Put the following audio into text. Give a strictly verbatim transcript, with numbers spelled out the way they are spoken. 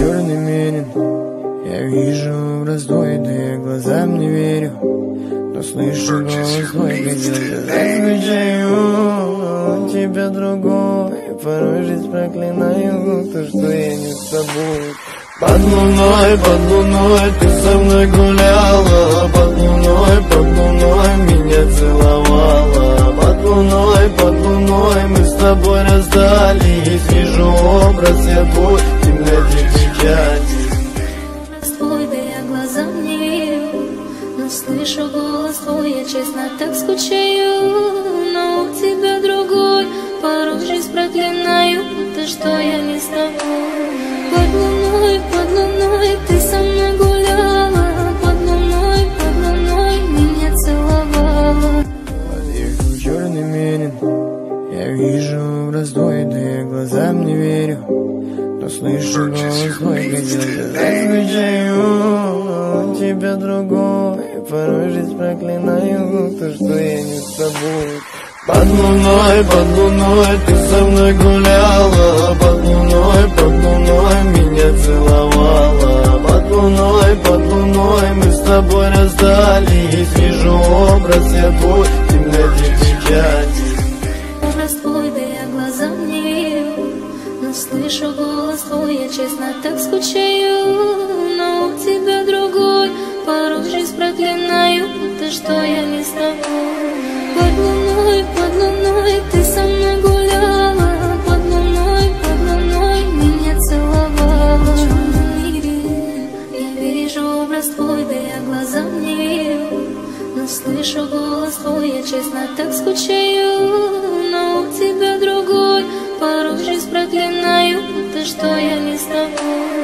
черный мерин. Я вижу раздвоенные глазам, не верю, но слышу голос твой, где-то закричаю. Тебя другой, порой жизнь проклинаю, то, что я не с тобой. Под луной, под луной ты со мной гуляла, под луной, под луной меня целовала. Под луной, под луной мы с тобой расстались. Вижу образ я твой в темноте печати. Твой, да я глазам не верю, но слышу голос твой, я честно так скучаю. Но у тебя другой, порой жизнь проклинаю, то, что я не с тобой. Под луной, под луной ты со мной гуляла, под луной, под луной меня целовала. Подъехал черный мерин. Я вижу раздвоенные глазам, не верю, но слышу голос твой, где-то закричаю. Тебя другой, порой жизнь проклинаю, то, что я не с тобой. Под луной, под луной ты со мной гуляла, под луной, под луной меня целовала. Под луной, под луной мы с тобой расстались. Вижу образ я твой в темноте печати. Образ твой, да я глазам не верю, но слышу голос твой, я честно так скучаю. Но у тебя другой, порой жизнь проклинаю, то, что я не с тобой. Под луной, под луной ты со мной гуляла, под луной, под луной меня целовала. В черном мире я вижу образ твой, да я глазам не верю, но слышу голос твой, я честно так скучаю. Но у тебя другой, порой жизнь проклинаю, то, что я не с тобой.